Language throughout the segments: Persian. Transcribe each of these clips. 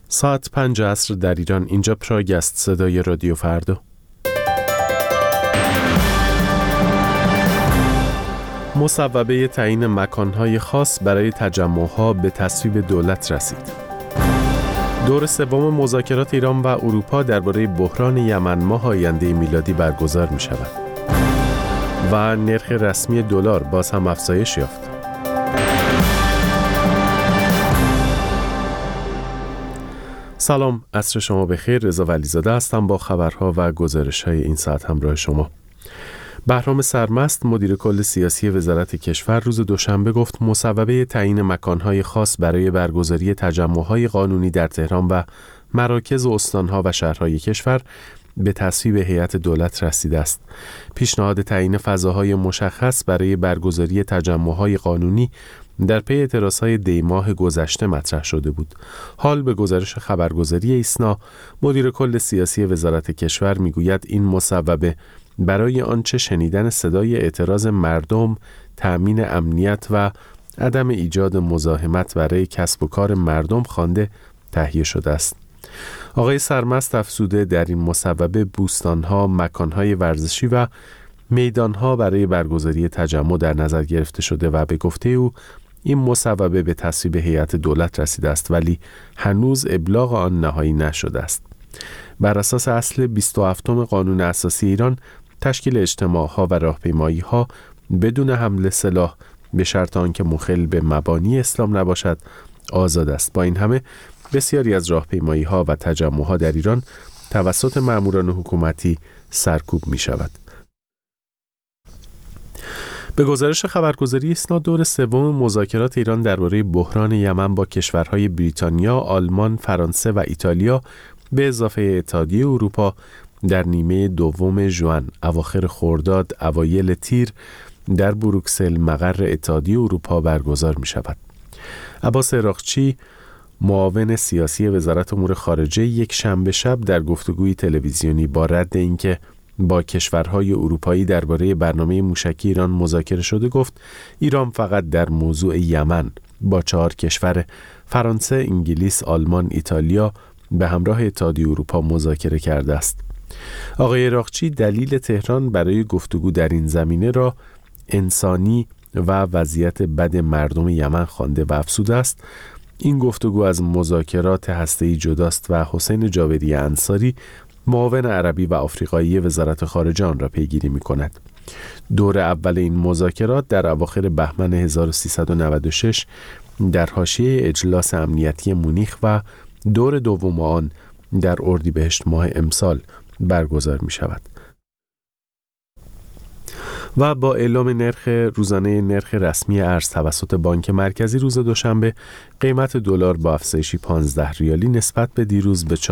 ساعت 5 عصر در ایران. اینجا پراگ است. صدای رادیو فردا. مصوبه تعیین مکانهای خاص برای تجمعها به تصویب دولت رسید. دور سوم مذاکرات ایران و اروپا درباره بحران یمن ماه آینده میلادی برگزار می شود و نرخ رسمی دلار باز هم افزایش یافت. سلام، عصر شما بخیر. رضا ولیزاده هستم با خبرها و گزارش‌های این ساعت همراه شما. بهرام سرمست، مدیر کل سیاسی وزارت کشور، روز دوشنبه گفت مصوبه تعیین مکانهای خاص برای برگزاری تجمعهای قانونی در تهران و مراکز و استانها و شهرهای کشور به تصویب هیئت دولت رسیده است. پیشنهاد تعیین فضاهای مشخص برای برگزاری تجمعهای قانونی در پی اعتراضهای دی ماه گذشته مطرح شده بود. حال به گزارش خبرگزاری ایسنا، مدیر کل سیاسی وزارت کشور میگوید این مصوبه برای آنچه شنیدن صدای اعتراض مردم، تأمین امنیت و عدم ایجاد مزاحمت برای کسب و کار مردم خوانده تهیه شده است. آقای سرمست افزوده در این مصوبه بوستانها، مکانهای ورزشی و میدانها برای برگزاری تجمع در نظر گرفته شده و به گفته او این مصوبه به تصویب هیئت دولت رسیده است ولی هنوز ابلاغ آن نهایی نشده است. بر اساس اصل 27 قانون اساسی ایران، تشکیل اجتماعها و راهپیمایی‌ها بدون حمل سلاح به شرط آنکه مخل به مبانی اسلام نباشد آزاد است. با این همه بسیاری از راهپیمایی‌ها و تجمعها در ایران توسط ماموران حکومتی سرکوب می‌شود. به گزارش خبرگزاری ایسنا، دور سوم مذاکرات ایران درباره بحران یمن با کشورهای بریتانیا، آلمان، فرانسه و ایتالیا به اضافه اتحادیه اروپا در نیمه دوم ژوئن، اواخر خرداد، اوایل تیر در بروکسل مقر اتحادیه اروپا برگزار می شود. عباس عراقچی، معاون سیاسی وزارت امور خارجه، یک شنبه شب در گفتگوی تلویزیونی با رد اینکه با کشورهای اروپایی درباره برنامه موشکی ایران مذاکره شده گفت ایران فقط در موضوع یمن با 4 کشور فرانسه، انگلیس، آلمان، ایتالیا به همراه اتحادیه اروپا مذاکره کرده است. آقای عراقچی دلیل تهران برای گفتگو در این زمینه را انسانی و وضعیت بد مردم یمن خوانده و افزوده است این گفتگو از مذاکرات هسته‌ای جداست و حسین جابری انصاری، معاون عربی و آفریقایی وزارت خارجه آن را پیگیری می‌کند. دور اول این مذاکرات در اواخر بهمن 1396 در حاشیه اجلاس امنیتی مونیخ و دور دوم آن در اردیبهشت ماه امسال برگزار می شود. و با اعلام روزانه نرخ رسمی ارز توسط بانک مرکزی روز دوشنبه، قیمت دلار با افزایشی 15 ریالی نسبت به دیروز به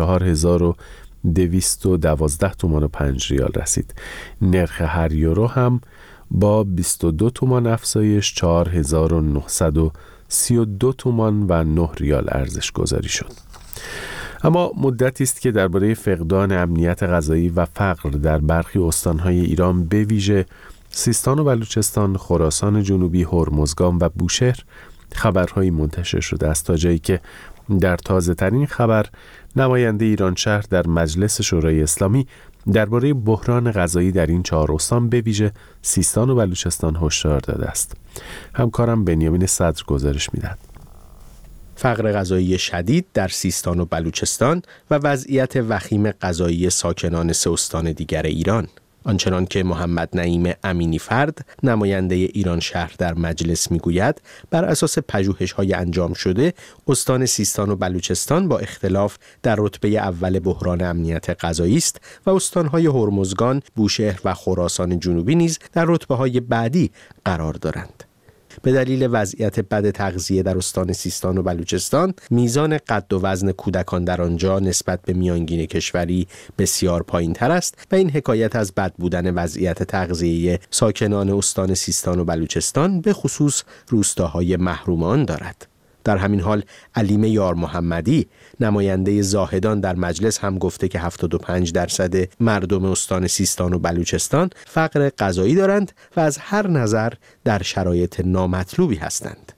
4212 تومان و 5 ریال رسید. نرخ هر یورو هم با 22 تومان افزایش 4932 تومان و 9 ریال ارزش گذاری شد. اما مدتی است که درباره فقدان امنیت غذایی و فقر در برخی استانهای ایران به ویژه سیستان و بلوچستان، خراسان جنوبی، هرمزگان و بوشهر خبرهایی منتشر شده است، تا جایی که در تازه ترین خبر نماینده ایران شهر در مجلس شورای اسلامی درباره بحران غذایی در این 4 استان به ویژه سیستان و بلوچستان هشدار داده است. همکارم بنیامین صدر گزارش می‌دهد. فقر غذایی شدید در سیستان و بلوچستان و وضعیت وخیم غذایی ساکنان 3 استان دیگر ایران. آنچنان که محمد نعیم امینی فرد، نماینده ایران شهر در مجلس میگوید، بر اساس پژوهش‌های انجام شده، استان سیستان و بلوچستان با اختلاف در رتبه اول بحران امنیت غذایی است و استان‌های هرمزگان، بوشهر و خراسان جنوبی نیز در رتبه‌های بعدی قرار دارند. به دلیل وضعیت بد تغذیه در استان سیستان و بلوچستان، میزان قد و وزن کودکان در آنجا نسبت به میانگین کشوری بسیار پایین‌تر است و این حکایت از بد بودن وضعیت تغذیه ساکنان استان سیستان و بلوچستان به خصوص روستاهای محروم آن دارد. در همین حال علیم یار محمدی، نماینده زاهدان در مجلس، هم گفته که 75% مردم استان سیستان و بلوچستان فقر غذایی دارند و از هر نظر در شرایط نامطلوبی هستند.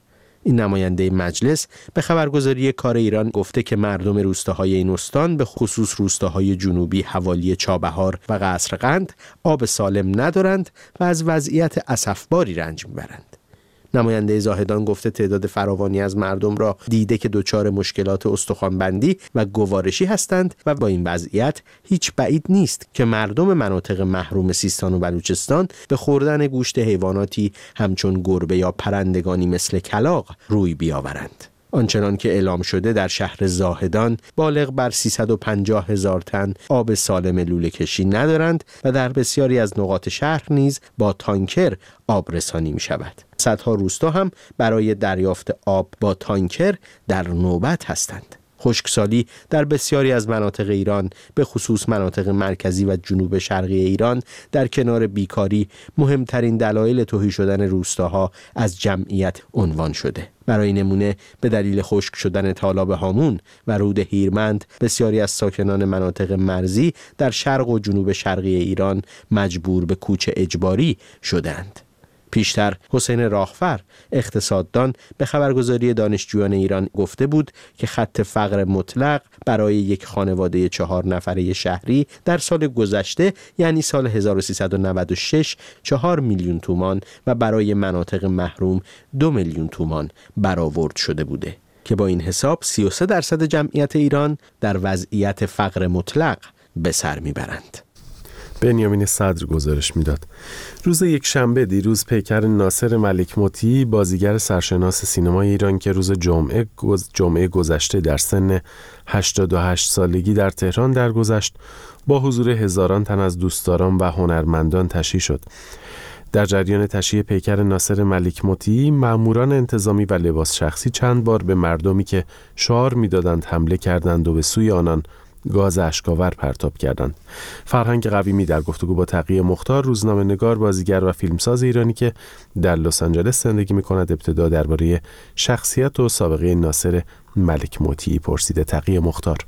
این نماینده مجلس به خبرگزاری کار ایران گفته که مردم روستاهای این استان به خصوص روستاهای جنوبی حوالی چابهار و قصرقند آب سالم ندارند و از وضعیت اسفباری رنج میبرند. نماینده زاهدان گفته تعداد فراوانی از مردم را دیده که دچار مشکلات استخوانبندی و گوارشی هستند و با این وضعیت هیچ بعید نیست که مردم مناطق محروم سیستان و بلوچستان به خوردن گوشت حیواناتی همچون گربه یا پرندگانی مثل کلاغ روی بیاورند. آنچنان که اعلام شده در شهر زاهدان بالغ بر 350,000 تن آب سالم لوله کشی ندارند و در بسیاری از نقاط شهر نیز با تانکر آب رسانی می شود. صدها روستا هم برای دریافت آب با تانکر در نوبت هستند. خشکسالی در بسیاری از مناطق ایران به خصوص مناطق مرکزی و جنوب شرقی ایران در کنار بیکاری مهمترین دلایل تهی شدن روستاها از جمعیت عنوان شده. برای نمونه به دلیل خشک شدن تالاب هامون و رود هیرمند بسیاری از ساکنان مناطق مرزی در شرق و جنوب شرقی ایران مجبور به کوچ اجباری شدند. پیشتر حسین راهفر اقتصاددان به خبرگزاری دانشجویان ایران گفته بود که خط فقر مطلق برای یک خانواده 4 نفره شهری در سال گذشته یعنی سال 1396 4 میلیون تومان و برای مناطق محروم 2 میلیون تومان برآورد شده بوده که با این حساب 33% جمعیت ایران در وضعیت فقر مطلق به سر میبرند. بنیامین صدر گزارش میداد. روز یکشنبه دیروز پیکر ناصر ملک مطیعی بازیگر سرشناس سینمای ایران که روز جمعه گذشته در سن 88 سالگی در تهران درگذشت با حضور هزاران تن از دوستداران و هنرمندان تشییع شد. در جریان تشییع پیکر ناصر ملک مطیعی مأموران انتظامی و لباس شخصی چند بار به مردمی که شعار میدادند حمله کردند و به سوی آنان گاز اشک‌آور پرتاب کردند. فرهنگ قویمی در گفتگو با تقی مختار، روزنامه‌نگار، بازیگر و فیلمساز ایرانی که در لس آنجلس زندگی می‌کند، ابتدا درباره شخصیت و سابقه ناصر ملک مطیعی پرسیده. تقی مختار: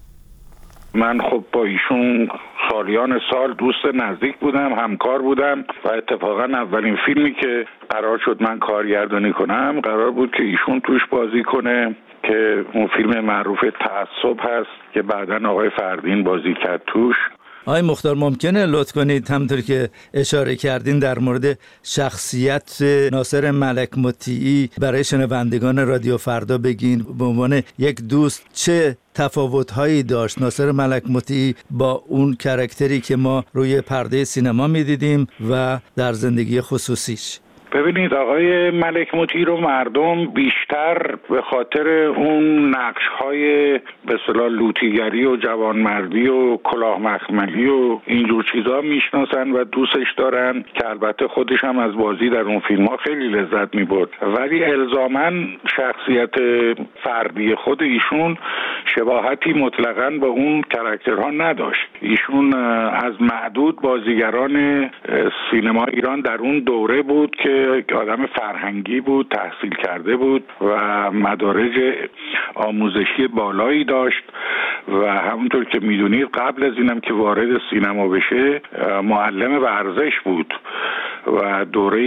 من خب با ایشون سالیان سال دوست نزدیک بودم، همکار بودم و اتفاقا اولین فیلمی که قرار شد من کارگردانی کنم قرار بود که ایشون توش بازی کنه که اون فیلم معروف تعصب هست که بعداً آقای فردین بازی کرد توش. آقای مختار ممکنه لطف کنید همونطور که اشاره کردین در مورد شخصیت ناصر ملک مطیعی برای شنوندگان رادیو فردا بگین به عنوان یک دوست چه تفاوت‌هایی داشت ناصر ملک مطیعی با اون کاراکتری که ما روی پرده سینما می‌دیدیم و در زندگی خصوصیش؟ ببینید آقای ملک مطیعی رو مردم بیشتر به خاطر اون نقش‌های به اصطلاح لوطیگری و جوانمردی و کلاه مخملی و اینجور چیزا میشناسن و دوستش دارن که البته خودش هم از بازی در اون فیلم‌ها خیلی لذت می‌برد، ولی الزاماً شخصیت فردی خود ایشون شباهتی مطلقاً با اون کاراکترها نداشت. ایشون از معدود بازیگران سینما ایران در اون دوره بود که آدم فرهنگی بود، تحصیل کرده بود و مدارج آموزشی بالایی داشت و همونطور که میدونید قبل از اینم که وارد سینما بشه معلم ورزش بود و دوره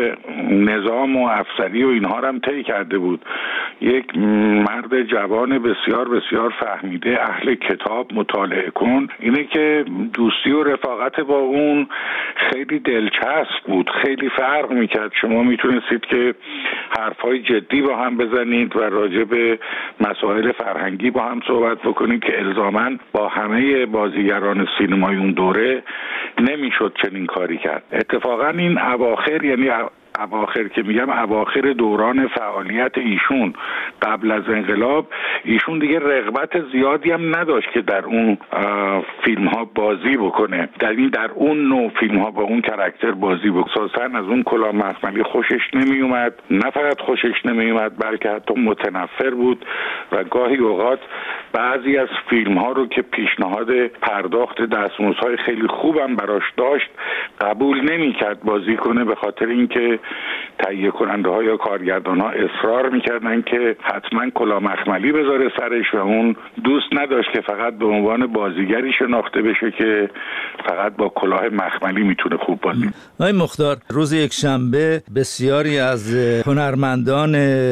نظام و افسری و اینها رو هم طی کرده بود. یک مرد جوان بسیار بسیار فهمیده، اهل کتاب، مطالعه کن. اینه که دوستی و رفاقت با اون خیلی دلچسب بود، خیلی فرق میکرد. شما میتونستید که حرفای جدی با هم بزنید و راجع به مسائل فرهنگی با هم صحبت بکنید که الزاماً با همه بازیگران سینمای اون دوره نمیشد چنین کاری کرد. اتفاقاً این اواخر، یعنی اواخر که میگم اواخر دوران فعالیت ایشون قبل از انقلاب، ایشون دیگه رغبت زیادی هم نداشت که در اون فیلم ها بازی بکنه، در اون نوع فیلم ها با اون کاراکتر بازی بکنه. اساساً از اون کلاه مخملی خوشش نمی اومد، نه فقط خوشش نمی اومد بلکه حتی متنفر بود و گاهی اوقات بعضی از فیلم ها رو که پیشنهاد پرداخت دستمزدهای خیلی خوبم براش داشت قبول نمی کرد بازی کنه، به خاطر اینکه تهیه کننده ها یا کارگردان ها اصرار میکردن که حتما کلاه مخملی بذاره سرش و اون دوست نداشت که فقط به عنوان بازیگری شناخته بشه که فقط با کلاه مخملی میتونه خوب بازی کنه. آقای مختار، روز یک شنبه بسیاری از هنرمندان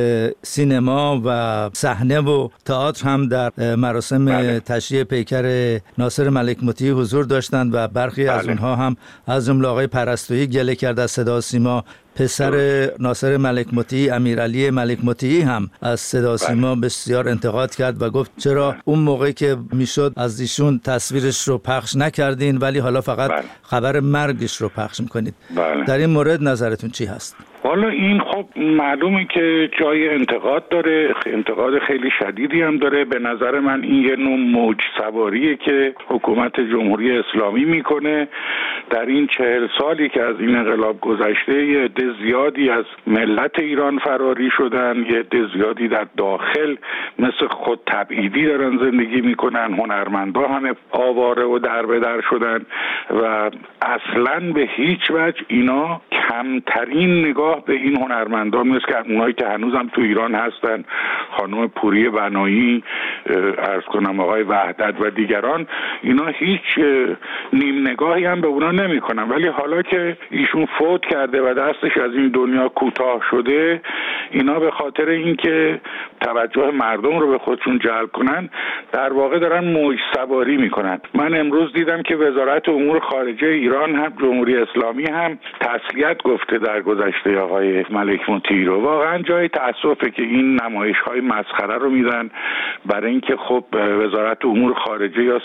سینما و صحنه و تئاتر هم در مراسم تشییع پیکر ناصر ملک مطیعی حضور داشتند و برخی از اونها هم از جمله آقای پرستویی گله کرد از صدا و سیما. پسر ناصر ملک مطیعی، امیرعلی ملک مطیعی، هم از صدا و سیما بسیار انتقاد کرد و گفت چرا اون موقعی که میشد از ایشون تصویرش رو پخش نکردین ولی حالا فقط خبر مرگش رو پخش میکنید. در این مورد نظرتون چی هست؟ والا این خب معلومه که جای انتقاد داره، انتقاد خیلی شدیدی هم داره. به نظر من این یه نوع موج سواریه که حکومت جمهوری اسلامی میکنه. در این 40 سالی که از این انقلاب گذشته یه عده زیادی از ملت ایران فراری شدن، یه عده زیادی در داخل مثل خود تبعیدی دارن زندگی میکنن، هنرمندا همه آواره و دربدر شدن و اصلاً به هیچ وجه اینا کمترین نگاه به این هنرمندان مثل که اونایی که هنوزم تو ایران هستن، خانم پوری بنایی، عرض کنم آقای وحدت و دیگران، اینا هیچ نیم نگاهی هم به اونا نمی کنن. ولی حالا که ایشون فوت کرده و دستش از این دنیا کوتاه شده، اینا به خاطر اینکه توجه مردم رو به خودشون جلب کنن در واقع دارن موج سواری میکنن. من امروز دیدم که وزارت امور خارجه ایران هم جمهوری اسلامی هم تسلیت گفته در گذشته آقای ملک مطیعی رو. واقعا جای تأسفه که این نمایش‌های مسخره رو میدن برای اینکه خب وزارت امور خارجه یا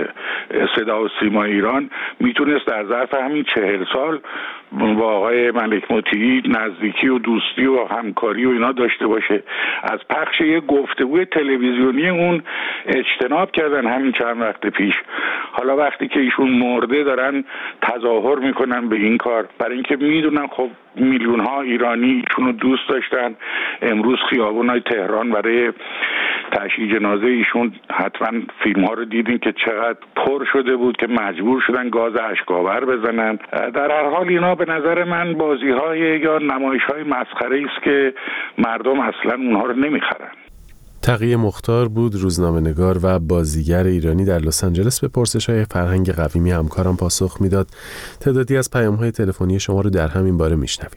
صدا و سیما ایران میتونست در ظرف همین 40 سال با آقای ملک مطیعی نزدیکی و دوستی و همکاری و اینا داشته باشه. از پخش یک گفتگوی تلویزیونی اون اجتناب کردن همین چند وقت پیش. حالا وقتی که ایشون مرده دارن تظاهر میکنن به این کار، برای اینکه میدونن خب میلیون ها ایرانی ایشونو دوست داشتن. امروز خیابونای تهران برای تشییع جنازه ایشون حتما فیلم ها رو دیدین که چقدر پر شده بود که مجبور شدن گاز اشک‌آور بزنن. در هر حال اینا به نظر من بازی های یا نمایش های مسخره است که مردم اصلا اونها رو نمیخرن. تقی مختار بود، روزنامه‌نگار و بازیگر ایرانی در لس آنجلس. به پرسش‌های فرهنگ قویمی همکارم پاسخ میداد. تعدادی از پیام‌های تلفنی شما رو در همین باره میشنویم.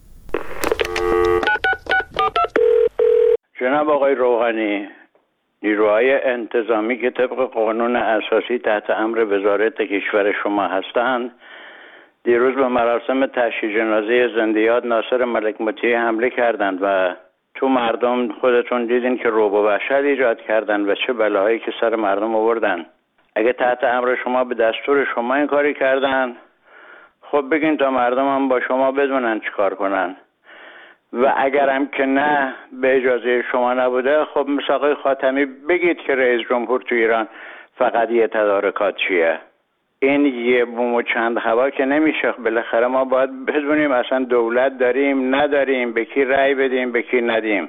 جناب آقای روحانی، نیروهای انتظامی که طبق قانون اساسی تحت امر وزارت کشور شما هستند، دیروز به مراسم تشییع جنازه زنده‌یاد ناصر ملک مطیعی حمله کردند و تو مردم خودتون دیدین که رعب و وحشت ایجاد کردن و چه بلاهایی که سر مردم آوردن. اگه تحت امر شما به دستور شما این کاری کردن، خب بگین تا مردم هم با شما بدونن چیکار کنن. و اگرم که نه به اجازه شما نبوده، خب مثل آقای خاتمی بگید که رئیس جمهور تو ایران فقط یه تدارکات چیه. این یه بوم و چند هوا که نمیشه. بالاخره ما باید بدونیم اصلا دولت داریم نداریم، به کی رأی بدیم به کی ندیم.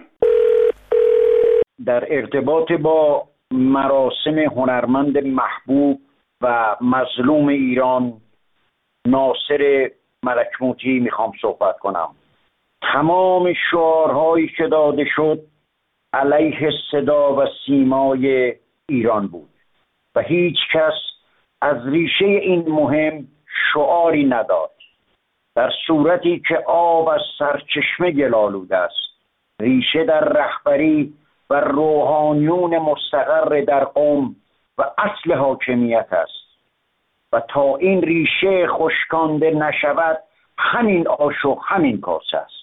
در ارتباط با مراسم هنرمند محبوب و مظلوم ایران ناصر ملک مطیعی میخوام صحبت کنم. تمام شعارهایی که داده شد علیه صدا و سیمای ایران بود و هیچ کس از ریشه این مهم شعاری نداد. در صورتی که آب از سرچشمه گل‌آلود است، ریشه در رهبری و روحانیون مستقر در قم و اصل حاکمیت است و تا این ریشه خشکانده نشود همین آش و همین کاسه است.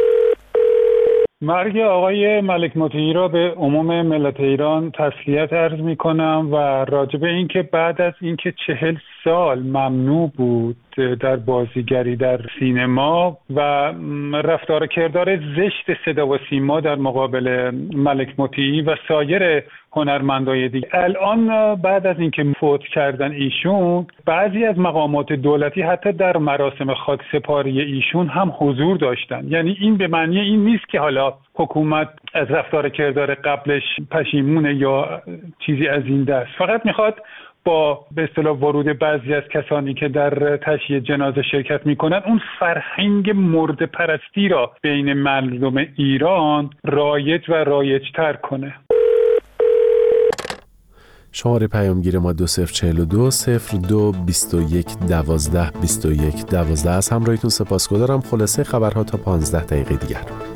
مرگ آقای ملک مطیعی را به عموم ملت ایران تسلیت عرض می کنم و راجع به اینکه بعد از اینکه 40 سال ممنوع بود در بازیگری در سینما و رفتار کردار زشت صدا و سیما در مقابل ملک مطیعی و سایر هنرمندای دیگه، الان بعد از اینکه فوت کردن ایشون، بعضی از مقامات دولتی حتی در مراسم خاکسپاری ایشون هم حضور داشتن. یعنی این به معنی این نیست که حالا حکومت از رفتار کردار قبلش پشیمونه یا چیزی از این دست، فقط میخواد با به اصطلاح ورود بعضی از کسانی که در تشییع جنازه شرکت میکنن اون فرهنگ مرده پرستی را بین مردم ایران رایج و رایج‌تر کنه. شماره پیامگیر ما 2042 02 21 12 21 12 از همراهیتون سپاسگزارم. خلاصه خبرها تا 15 دقیقه دیگر.